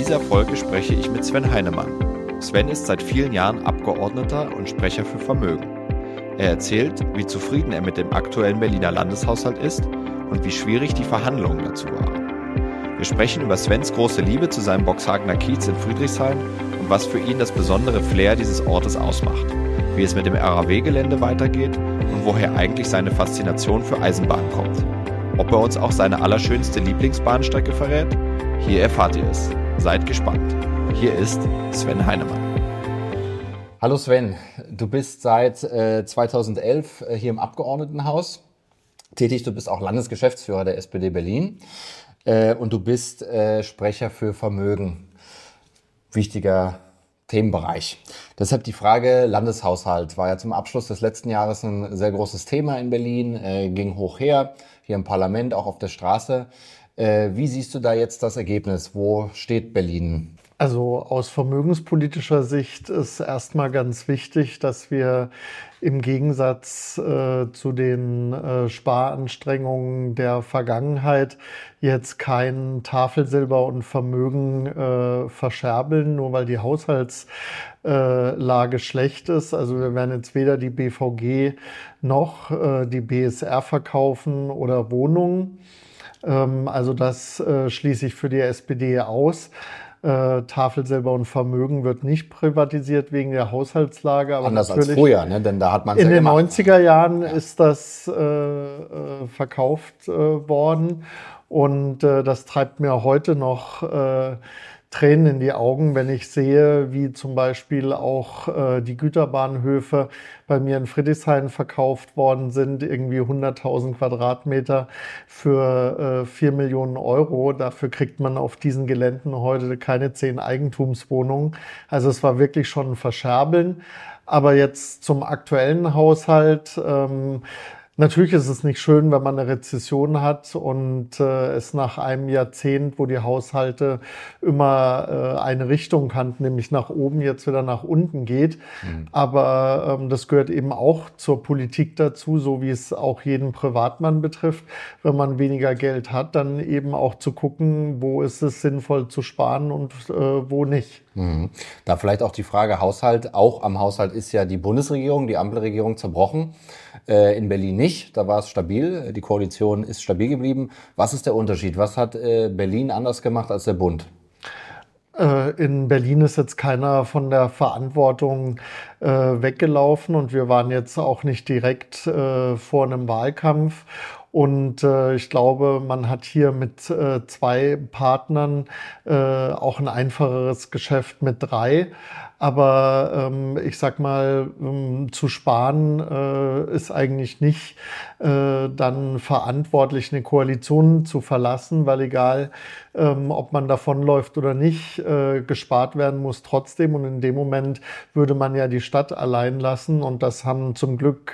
dieser Folge spreche ich mit Sven Heinemann. Sven ist seit vielen Jahren Abgeordneter und Sprecher für Vermögen. Er erzählt, wie zufrieden er mit dem aktuellen Berliner Landeshaushalt ist und wie schwierig die Verhandlungen dazu waren. Wir sprechen über Svens große Liebe zu seinem Boxhagener Kiez in Friedrichshain und was für ihn das besondere Flair dieses Ortes ausmacht, wie es mit dem RAW-Gelände weitergeht und woher eigentlich seine Faszination für Eisenbahn kommt. Ob er uns auch seine allerschönste Lieblingsbahnstrecke verrät? Hier erfahrt ihr es. Seid gespannt. Hier ist Sven Heinemann. Hallo Sven, du bist seit 2011 hier im Abgeordnetenhaus tätig. Du bist auch Landesgeschäftsführer der SPD Berlin und du bist Sprecher für Vermögen. Wichtiger Themenbereich. Deshalb die Frage, Landeshaushalt war ja zum Abschluss des letzten Jahres ein sehr großes Thema in Berlin, ging hoch her, hier im Parlament, auch auf der Straße. Wie siehst du da jetzt das Ergebnis? Wo steht Berlin? Also aus vermögenspolitischer Sicht ist erstmal ganz wichtig, dass wir im Gegensatz zu den Sparanstrengungen der Vergangenheit jetzt kein Tafelsilber und Vermögen verscherbeln, nur weil die Haushaltslage schlecht ist. Also wir werden jetzt weder die BVG noch die BSR verkaufen oder Wohnungen. Also das schließe ich für die SPD aus. Tafelsilber und Vermögen wird nicht privatisiert wegen der Haushaltslage. Aber anders als früher, ne? Denn da hat man es in ja den gemacht. 90er Jahren ist das verkauft worden und das treibt mir heute noch Tränen in die Augen, wenn ich sehe, wie zum Beispiel auch die Güterbahnhöfe bei mir in Friedrichshain verkauft worden sind, irgendwie 100.000 Quadratmeter für 4 Millionen Euro. Dafür kriegt man auf diesen Geländen heute keine 10 Eigentumswohnungen. Also es war wirklich schon ein Verscherbeln. Aber jetzt zum aktuellen Haushalt. Natürlich ist es nicht schön, wenn man eine Rezession hat und es nach einem Jahrzehnt, wo die Haushalte immer eine Richtung kannten, nämlich nach oben, jetzt wieder nach unten geht. Aber das gehört eben auch zur Politik dazu, so wie es auch jeden Privatmann betrifft. Wenn man weniger Geld hat, dann eben auch zu gucken, wo ist es sinnvoll zu sparen und wo nicht. Da vielleicht auch die Frage Haushalt. Auch am Haushalt ist ja die Bundesregierung, die Ampelregierung zerbrochen. In Berlin nicht, da war es stabil. Die Koalition ist stabil geblieben. Was ist der Unterschied? Was hat Berlin anders gemacht als der Bund? In Berlin ist jetzt keiner von der Verantwortung weggelaufen und wir waren jetzt auch nicht direkt vor einem Wahlkampf. Und ich glaube, man hat hier mit 2 Partnern auch ein einfacheres Geschäft mit 3. Aber ich sag mal, zu sparen ist eigentlich nicht dann verantwortlich, eine Koalition zu verlassen, weil egal, ob man davonläuft oder nicht, gespart werden muss trotzdem. Und in dem Moment würde man ja die Stadt allein lassen. Und das haben zum Glück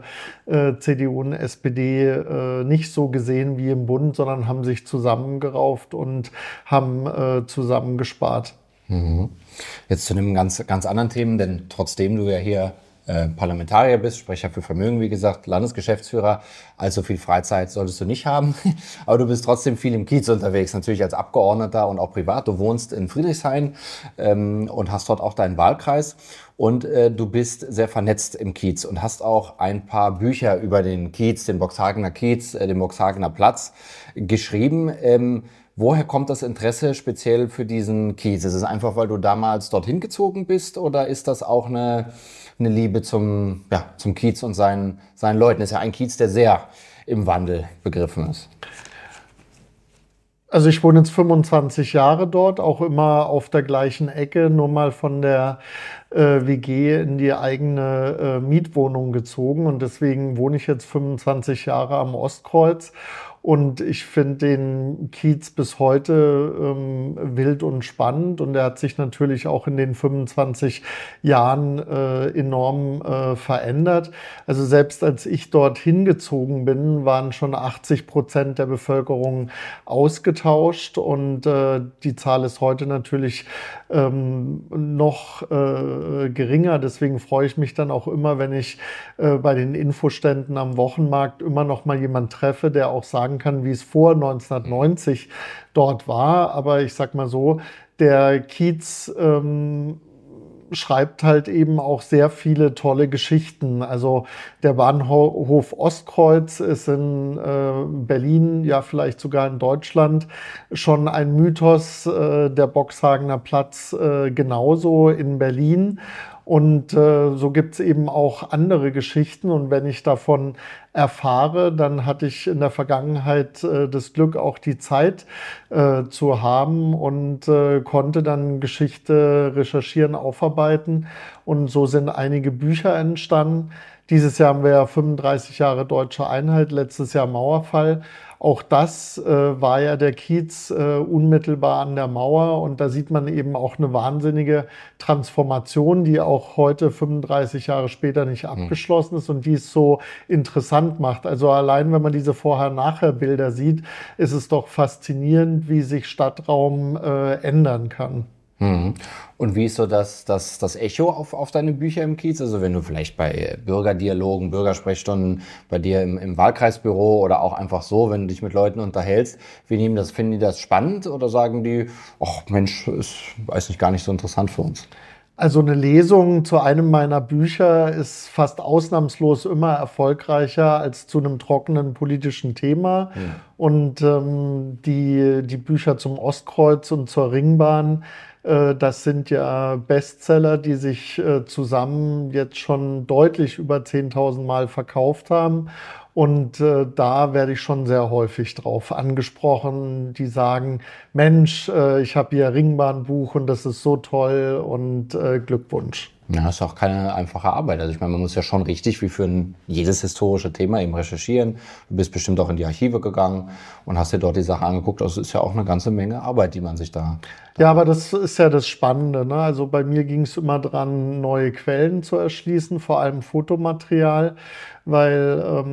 CDU und SPD nicht so gesehen wie im Bund, sondern haben sich zusammengerauft und haben zusammen gespart. Jetzt zu einem ganz anderen Themen, denn trotzdem du ja hier Parlamentarier bist, Sprecher für Vermögen, wie gesagt, Landesgeschäftsführer, allzu viel Freizeit solltest du nicht haben, aber du bist trotzdem viel im Kiez unterwegs, natürlich als Abgeordneter und auch privat. Du wohnst in Friedrichshain und hast dort auch deinen Wahlkreis und du bist sehr vernetzt im Kiez und hast auch ein paar Bücher über den Kiez, den Boxhagener Kiez, den Boxhagener Platz geschrieben. Woher kommt das Interesse speziell für diesen Kiez? Ist es einfach, weil du damals dorthin gezogen bist oder ist das auch eine Liebe zum Kiez und seinen Leuten? Das ist ja ein Kiez, der sehr im Wandel begriffen ist. Also ich wohne jetzt 25 Jahre dort, auch immer auf der gleichen Ecke, nur mal von der WG in die eigene Mietwohnung gezogen und deswegen wohne ich jetzt 25 Jahre am Ostkreuz. Und ich finde den Kiez bis heute wild und spannend und er hat sich natürlich auch in den 25 Jahren enorm verändert. Also selbst als ich dort hingezogen bin, waren schon 80% der Bevölkerung ausgetauscht und die Zahl ist heute natürlich noch geringer. Deswegen freue ich mich dann auch immer, wenn ich bei den Infoständen am Wochenmarkt immer noch mal jemand treffe, der auch sagen sagen kann, wie es vor 1990 dort war. Aber ich sag mal so, der Kiez schreibt halt eben auch sehr viele tolle Geschichten. Also der Bahnhof Ostkreuz ist in Berlin, ja vielleicht sogar in Deutschland, schon ein Mythos. Der Boxhagener Platz genauso in Berlin. Und so gibt es eben auch andere Geschichten. Und wenn ich davon erfahre, dann hatte ich in der Vergangenheit das Glück, auch die Zeit zu haben und konnte dann Geschichte recherchieren, aufarbeiten. Und so sind einige Bücher entstanden. Dieses Jahr haben wir ja 35 Jahre Deutsche Einheit, letztes Jahr Mauerfall. Auch das war ja der Kiez unmittelbar an der Mauer und da sieht man eben auch eine wahnsinnige Transformation, die auch heute 35 Jahre später nicht abgeschlossen ist und die es so interessant macht. Also allein wenn man diese Vorher-Nachher-Bilder sieht, ist es doch faszinierend, wie sich Stadtraum ändern kann. Und wie ist so das Echo auf deine Bücher im Kiez? Also wenn du vielleicht bei Bürgerdialogen, Bürgersprechstunden, bei dir im Wahlkreisbüro oder auch einfach so, wenn du dich mit Leuten unterhältst, finden die das spannend oder sagen die, ach Mensch, ist, weiß nicht, gar nicht so interessant für uns? Also eine Lesung zu einem meiner Bücher ist fast ausnahmslos immer erfolgreicher als zu einem trockenen politischen Thema. Ja. Und die Bücher zum Ostkreuz und zur Ringbahn, das sind ja Bestseller, die sich zusammen jetzt schon deutlich über 10.000 Mal verkauft haben. Und da werde ich schon sehr häufig drauf angesprochen, die sagen, Mensch, ich habe hier Ringbahnbuch und das ist so toll und Glückwunsch. Ja, das ist auch keine einfache Arbeit. Also ich meine, man muss ja schon richtig wie für jedes historische Thema eben recherchieren. Du bist bestimmt auch in die Archive gegangen und hast dir dort die Sache angeguckt. Das ist ja auch eine ganze Menge Arbeit, die man sich da... Ja, aber das ist ja das Spannende, ne? Also bei mir ging es immer dran, neue Quellen zu erschließen, vor allem Fotomaterial, weil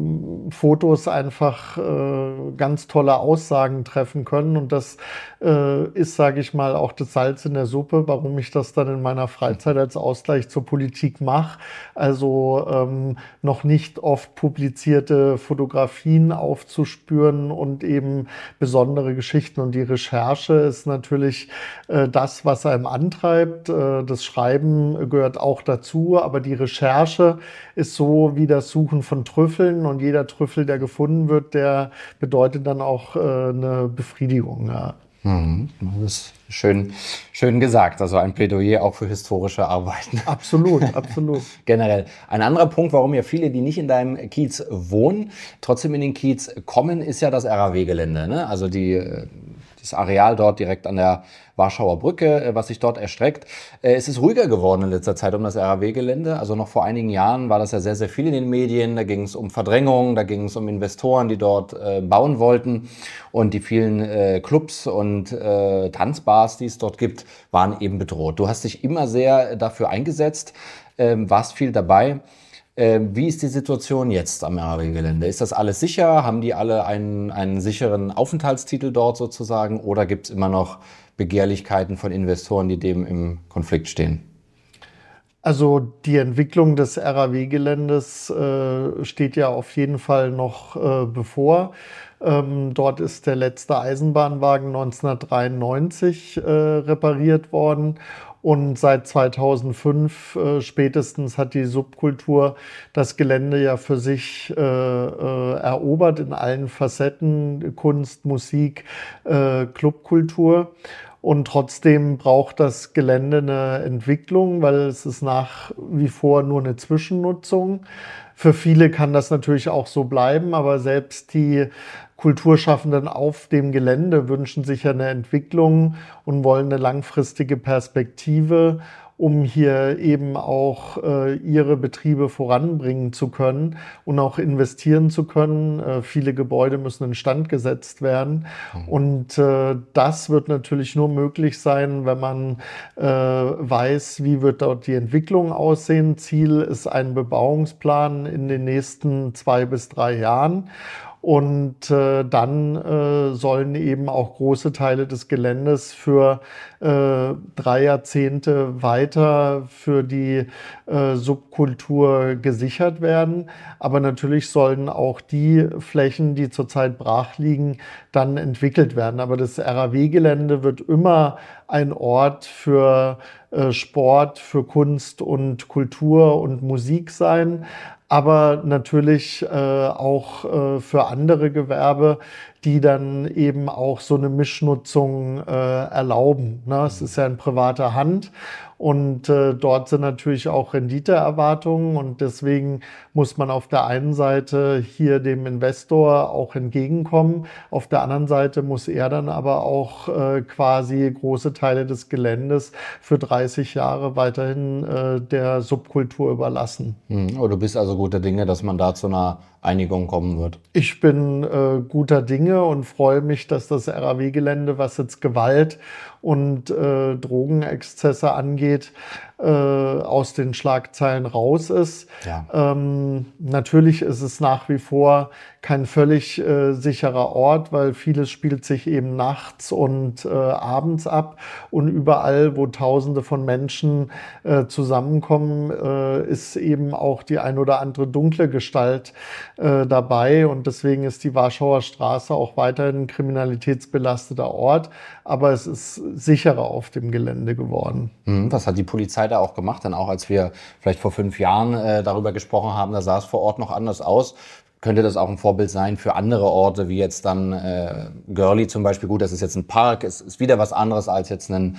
Fotos einfach ganz tolle Aussagen treffen können. Und das ist, sage ich mal, auch das Salz in der Suppe, warum ich das dann in meiner Freizeit als Ausgleich zur Politik mache. Also noch nicht oft publizierte Fotografien aufzuspüren und eben besondere Geschichten. Und die Recherche ist natürlich das, was einem antreibt. Das Schreiben gehört auch dazu, aber die Recherche ist so wie das Suchen von Trüffeln und jeder Trüffel, der gefunden wird, der bedeutet dann auch eine Befriedigung. Ja. Das ist schön gesagt. Also ein Plädoyer auch für historische Arbeiten. Absolut, absolut. Generell. Ein anderer Punkt, warum ja viele, die nicht in deinem Kiez wohnen, trotzdem in den Kiez kommen, ist ja das RAW-Gelände. Ne? Also das Areal dort direkt an der Warschauer Brücke, was sich dort erstreckt. Es ist ruhiger geworden in letzter Zeit um das RAW-Gelände. Also noch vor einigen Jahren war das ja sehr, sehr viel in den Medien. Da ging es um Verdrängung, da ging es um Investoren, die dort bauen wollten. Und die vielen Clubs und Tanzbars, die es dort gibt, waren eben bedroht. Du hast dich immer sehr dafür eingesetzt, warst viel dabei. Wie ist die Situation jetzt am RAW-Gelände? Ist das alles sicher? Haben die alle einen sicheren Aufenthaltstitel dort sozusagen? Oder gibt es immer noch Begehrlichkeiten von Investoren, die dem im Konflikt stehen? Also die Entwicklung des RAW-Geländes steht ja auf jeden Fall noch bevor. Dort ist der letzte Eisenbahnwagen 1993 repariert worden. Und seit 2005 spätestens hat die Subkultur das Gelände ja für sich erobert in allen Facetten, Kunst, Musik, Clubkultur. Und trotzdem braucht das Gelände eine Entwicklung, weil es ist nach wie vor nur eine Zwischennutzung. Für viele kann das natürlich auch so bleiben, aber selbst die Kulturschaffenden auf dem Gelände wünschen sich ja eine Entwicklung und wollen eine langfristige Perspektive, um hier eben auch ihre Betriebe voranbringen zu können und auch investieren zu können. Viele Gebäude müssen instand gesetzt werden. Und das wird natürlich nur möglich sein, wenn man weiß, wie wird dort die Entwicklung aussehen. Ziel ist ein Bebauungsplan in den nächsten 2 bis 3 Jahren. Und dann sollen eben auch große Teile des Geländes für 3 Jahrzehnte weiter für die Subkultur gesichert werden. Aber natürlich sollen auch die Flächen, die zurzeit brach liegen, dann entwickelt werden. Aber das RAW-Gelände wird immer ein Ort für Sport, für Kunst und Kultur und Musik sein, aber natürlich auch für andere Gewerbe, die dann eben auch so eine Mischnutzung erlauben. Ne? Es ist ja in privater Hand und dort sind natürlich auch Renditeerwartungen und deswegen muss man auf der einen Seite hier dem Investor auch entgegenkommen, auf der anderen Seite muss er dann aber auch quasi große Teile des Geländes für 30 Jahre weiterhin der Subkultur überlassen. Aber du bist also guter Dinge, dass man da zu einer Einigung kommen wird. Ich bin guter Dinge und freue mich, dass das RAW-Gelände, was jetzt Gewalt und Drogenexzesse angeht, aus den Schlagzeilen raus ist. Ja. Natürlich ist es nach wie vor kein völlig sicherer Ort, weil vieles spielt sich eben nachts und abends ab. Und überall, wo Tausende von Menschen zusammenkommen, ist eben auch die ein oder andere dunkle Gestalt dabei. Und deswegen ist die Warschauer Straße auch weiterhin ein kriminalitätsbelasteter Ort. Aber es ist sicherer auf dem Gelände geworden. Was hat die Polizei da auch gemacht? Denn auch als wir vielleicht vor 5 Jahren darüber gesprochen haben, da sah es vor Ort noch anders aus. Könnte das auch ein Vorbild sein für andere Orte, wie jetzt dann Görli zum Beispiel? Gut, das ist jetzt ein Park, es ist wieder was anderes als jetzt ein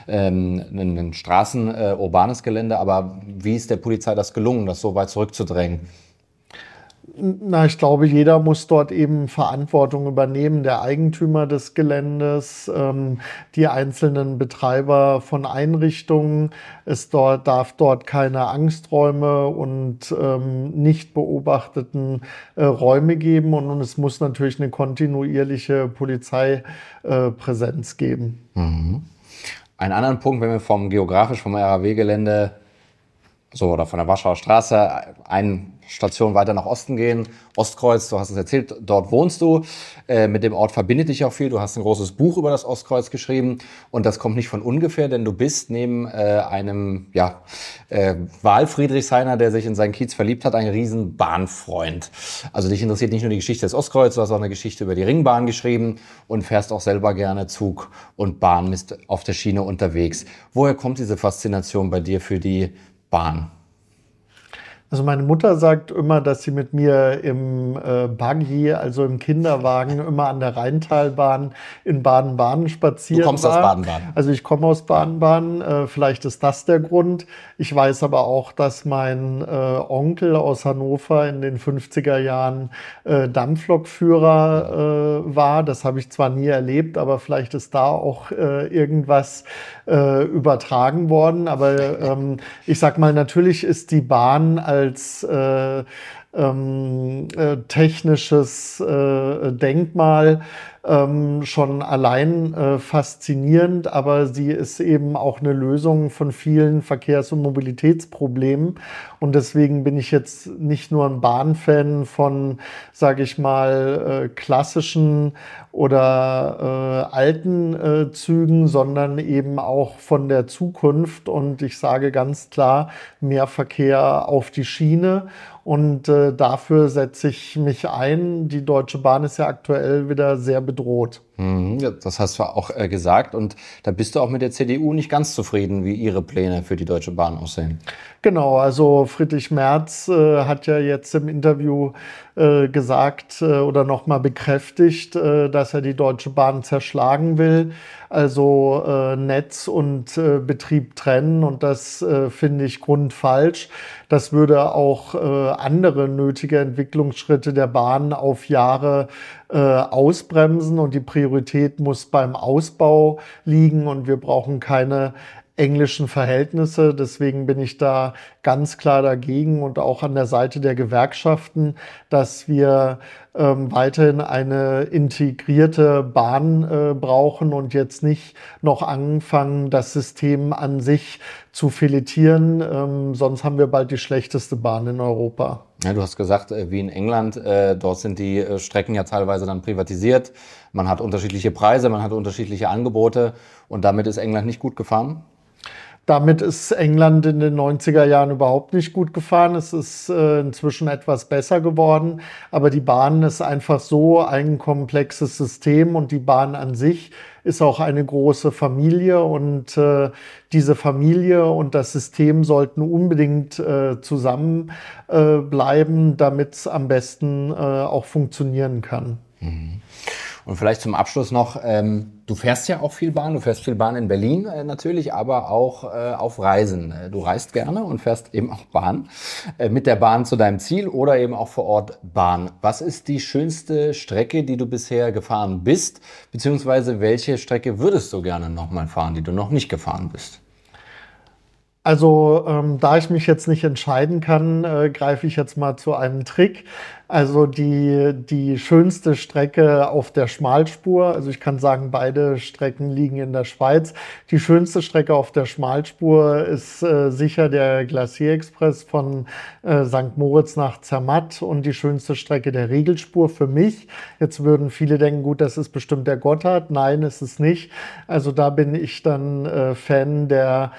urbanes Gelände. Aber wie ist der Polizei das gelungen, das so weit zurückzudrängen? Na, ich glaube, jeder muss dort eben Verantwortung übernehmen. Der Eigentümer des Geländes, die einzelnen Betreiber von Einrichtungen. Darf dort keine Angsträume und nicht beobachteten Räume geben. Und es muss natürlich eine kontinuierliche Polizeipräsenz geben. Einen anderen Punkt, wenn wir vom RAW-Gelände oder von der Warschauer Straße eine Station weiter nach Osten gehen, Ostkreuz, du hast es erzählt, dort wohnst du, mit dem Ort verbindet dich auch viel, du hast ein großes Buch über das Ostkreuz geschrieben und das kommt nicht von ungefähr, denn du bist neben einem Wahlfriedrichshainer, der sich in seinen Kiez verliebt hat, ein riesen Bahnfreund. Also dich interessiert nicht nur die Geschichte des Ostkreuz, du hast auch eine Geschichte über die Ringbahn geschrieben und fährst auch selber gerne Zug und Bahn, bist auf der Schiene unterwegs. Woher kommt diese Faszination bei dir für die Bahn? Also meine Mutter sagt immer, dass sie mit mir im Buggy, also im Kinderwagen, immer an der Rheintalbahn in Baden-Baden spaziert war. Du kommst aus Baden-Baden. Also ich komme aus Baden-Baden, vielleicht ist das der Grund. Ich weiß aber auch, dass mein Onkel aus Hannover in den 50er Jahren Dampflokführer war. Das habe ich zwar nie erlebt, aber vielleicht ist da auch irgendwas übertragen worden. Aber ich sag mal, natürlich ist die Bahn als technisches Denkmal schon allein faszinierend, aber sie ist eben auch eine Lösung von vielen Verkehrs- und Mobilitätsproblemen. Und deswegen bin ich jetzt nicht nur ein Bahnfan von, sage ich mal, klassischen oder alten Zügen, sondern eben auch von der Zukunft. Und ich sage ganz klar, mehr Verkehr auf die Schiene. Und dafür setze ich mich ein. Die Deutsche Bahn ist ja aktuell wieder sehr bedroht. Das hast du auch gesagt. Und da bist du auch mit der CDU nicht ganz zufrieden, wie ihre Pläne für die Deutsche Bahn aussehen. Genau, also Friedrich Merz hat ja jetzt im Interview gesagt oder nochmal bekräftigt, dass er die Deutsche Bahn zerschlagen will. Also Netz und Betrieb trennen und das finde ich grundfalsch. Das würde auch andere nötige Entwicklungsschritte der Bahn auf Jahre ausbremsen und die Priorität muss beim Ausbau liegen und wir brauchen keine englischen Verhältnisse. Deswegen bin ich da ganz klar dagegen und auch an der Seite der Gewerkschaften, dass wir weiterhin eine integrierte Bahn brauchen und jetzt nicht noch anfangen, das System an sich zu filetieren. Sonst haben wir bald die schlechteste Bahn in Europa. Ja, du hast gesagt, wie in England, dort sind die Strecken ja teilweise dann privatisiert. Man hat unterschiedliche Preise, man hat unterschiedliche Angebote und damit ist England nicht gut gefahren? Damit ist England in den 90er Jahren überhaupt nicht gut gefahren. Es ist inzwischen etwas besser geworden, aber die Bahn ist einfach so ein komplexes System und die Bahn an sich ist auch eine große Familie und diese Familie und das System sollten unbedingt zusammenbleiben, damit es am besten auch funktionieren kann. Mhm. Und vielleicht zum Abschluss noch, du fährst ja auch viel Bahn, du fährst viel Bahn in Berlin natürlich, aber auch auf Reisen. Du reist gerne und fährst eben auch Bahn, mit der Bahn zu deinem Ziel oder eben auch vor Ort Bahn. Was ist die schönste Strecke, die du bisher gefahren bist, beziehungsweise welche Strecke würdest du gerne nochmal fahren, die du noch nicht gefahren bist? Also da ich mich jetzt nicht entscheiden kann, greife ich jetzt mal zu einem Trick. Also die schönste Strecke auf der Schmalspur, also ich kann sagen, beide Strecken liegen in der Schweiz. Die schönste Strecke auf der Schmalspur ist sicher der Glacier Express von St. Moritz nach Zermatt und die schönste Strecke der Regelspur für mich. Jetzt würden viele denken, gut, das ist bestimmt der Gotthard. Nein, ist es nicht. Also da bin ich dann Fan der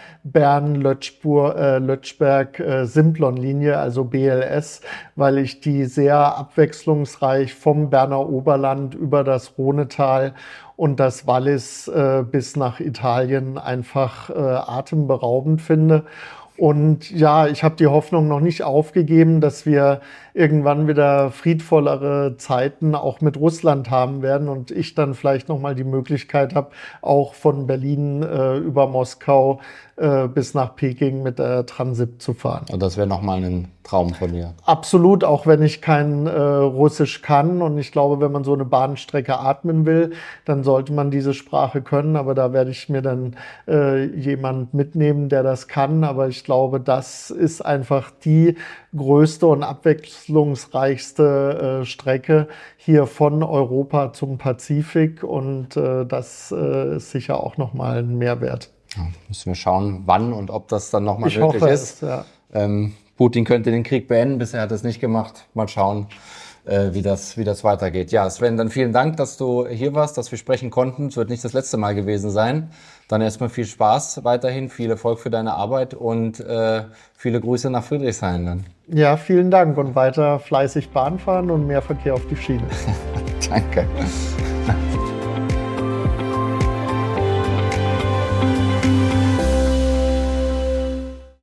Bern-Lötschberg-Simplon-Linie, also BLS, weil ich die sehr abwechslungsreich vom Berner Oberland über das Rhonetal und das Wallis bis nach Italien einfach atemberaubend finde. Und ja, ich habe die Hoffnung noch nicht aufgegeben, dass wir irgendwann wieder friedvollere Zeiten auch mit Russland haben werden und ich dann vielleicht nochmal die Möglichkeit habe, auch von Berlin über Moskau bis nach Peking mit der Transit zu fahren. Und das wäre nochmal ein Traum von dir. Absolut, auch wenn ich kein Russisch kann. Und ich glaube, wenn man so eine Bahnstrecke atmen will, dann sollte man diese Sprache können. Aber da werde ich mir dann jemand mitnehmen, der das kann. Aber ich glaube, das ist einfach die größte und abwechslungsreichste Strecke hier von Europa zum Pazifik. Und das ist sicher auch nochmal ein Mehrwert. Ja, müssen wir schauen, wann und ob das dann nochmal möglich ist. Ja. Putin könnte den Krieg beenden, bisher hat er es nicht gemacht. Mal schauen, wie das weitergeht. Ja, Sven, dann vielen Dank, dass du hier warst, dass wir sprechen konnten. Es wird nicht das letzte Mal gewesen sein. Dann erstmal viel Spaß weiterhin, viel Erfolg für deine Arbeit und viele Grüße nach Friedrichshain dann. Ja, vielen Dank und weiter fleißig Bahn fahren und mehr Verkehr auf die Schiene. Danke.